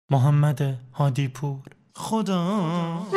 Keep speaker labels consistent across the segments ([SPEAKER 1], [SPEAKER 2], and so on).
[SPEAKER 1] محمد هادی پور. خدا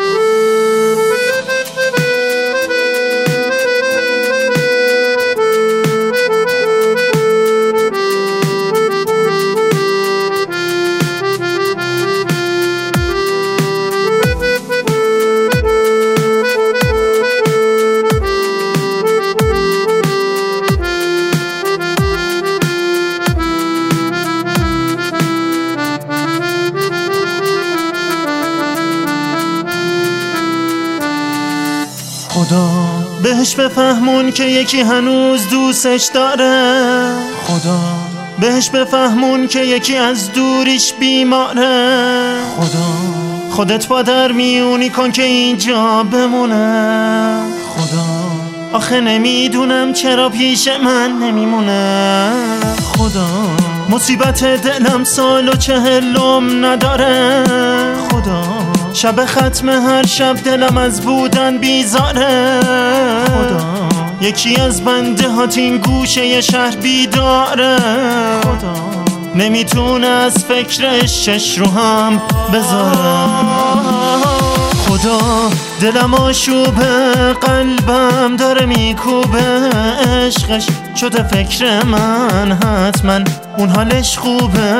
[SPEAKER 1] خدا بهش بفهمون که یکی هنوز دوستش داره. خدا بهش بفهمون که یکی از دوریش بیماره. خدا خودت با در میونی کن که اینجا بمونه. خدا آخه نمیدونم چرا پیش من نمیمونه. خدا مصیبت دلم سال و 40 نداره. خدا شب ختم هر شب دلم از بودن بیزاره. خدا یکی از بنده هات این گوشه شهر بیداره. خدا نمیتونه از فکرش چش رو هم بذاره. خدا دلم آشوبه، قلبم داره میکوبه، عشقش شده فکر من، حتما اون حالش خوبه.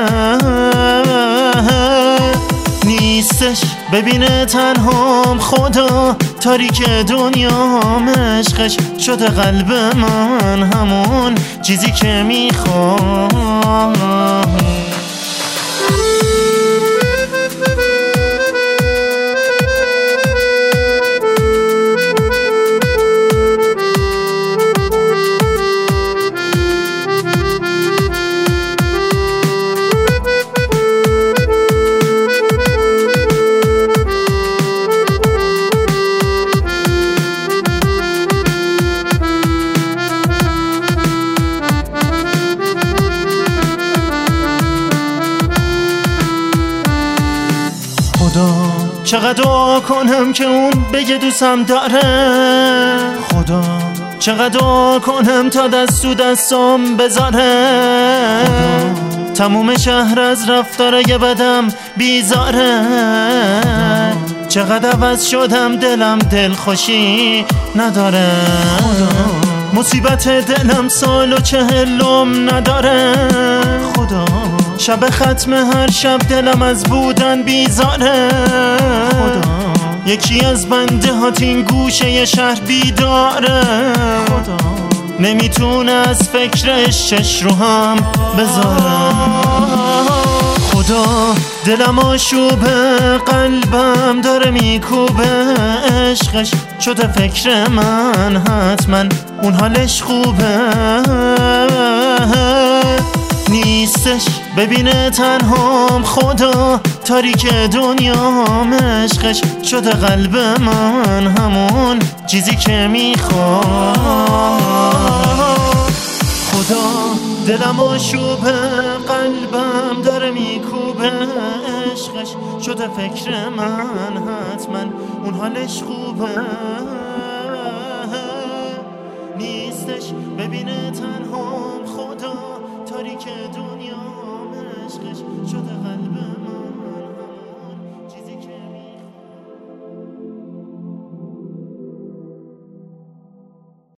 [SPEAKER 1] نیستش ببینه تنهام، خدا تاریک دنیام، عشقش شده قلب من همون چیزی که میخوام. خدا چقدر دعا کنم که اون بگه دوستم داره. خدا چقدر دعا کنم تا دست تو دستم بذاره. خدا تموم شهر از رفتارای بدم بیزاره. چقدر عوض شدم دلم دل خوشی نداره. خدا مصیبت دلم سال و 40 نداره. خدا شب ختم هر شب دلم از بودن بیزاره. خدا یکی از بنده هات این گوشه شهر بیداره. خدا نمیتونه از فکرش چش رو هم بذاره. خدا دلم آشوبه، قلبم داره میکوبه، عشقش شده فکر من، حتما اون حالش خوبه. نیستش ببینه تنهام، خدا تاریک دنیام، عشقش شده قلب من همون چیزی که میخوام. خدا دلم آشوبه، قلبم داره میکوبه، عشقش شده فکر من، حتما اون حالش خوبه. نیستش ببینه تنهام، خدا تاریک دنیا، عشقش شده قلب من.